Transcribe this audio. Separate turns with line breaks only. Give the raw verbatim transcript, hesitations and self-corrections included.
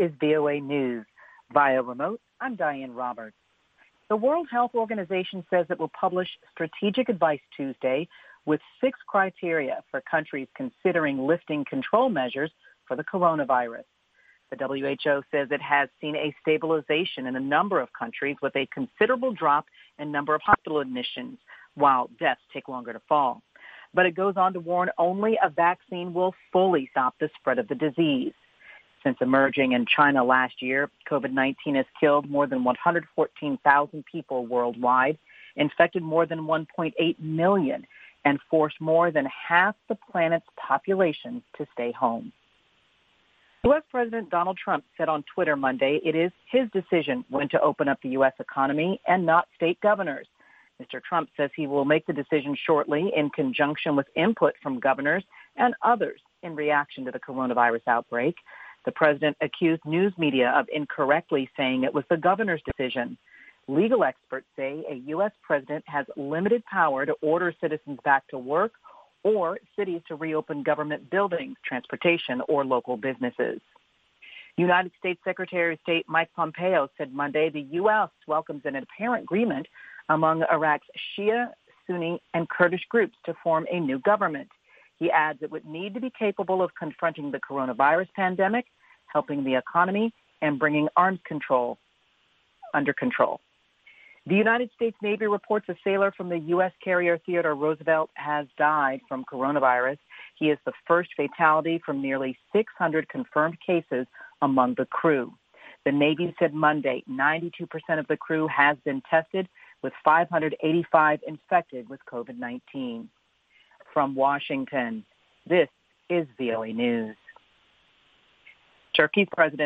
is V O A News. Via remote, I'm Diane Roberts. The World Health Organization says it will publish strategic advice Tuesday with six criteria for countries considering lifting control measures for the coronavirus. The W H O says it has seen a stabilization in a number of countries with a considerable drop in number of hospital admissions, while deaths take longer to fall. But it goes on to warn only a vaccine will fully stop the spread of the disease. Since emerging in China last year, COVID nineteen has killed more than one hundred fourteen thousand people worldwide, infected more than one point eight million, and forced more than half the planet's population to stay home. U S. President Donald Trump said on Twitter Monday it is his decision when to open up the U S economy and not state governors. Mister Trump says he will make the decision shortly in conjunction with input from governors and others in reaction to the coronavirus outbreak. The president accused news media of incorrectly saying it was the governor's decision. Legal experts say a U S president has limited power to order citizens back to work or cities to reopen government buildings, transportation, or local businesses. United States Secretary of State Mike Pompeo said Monday the U S welcomes an apparent agreement among Iraq's Shia, Sunni, and Kurdish groups to form a new government. He adds it would need to be capable of confronting the coronavirus pandemic, helping the economy, and bringing arms control under control. The United States Navy reports a sailor from the U S carrier Theodore Roosevelt has died from coronavirus. He is the first fatality from nearly six hundred confirmed cases among the crew. The Navy said Monday ninety-two percent of the crew has been tested, with five hundred eighty-five infected with COVID nineteen. From Washington, this is V O A News. Turkey's President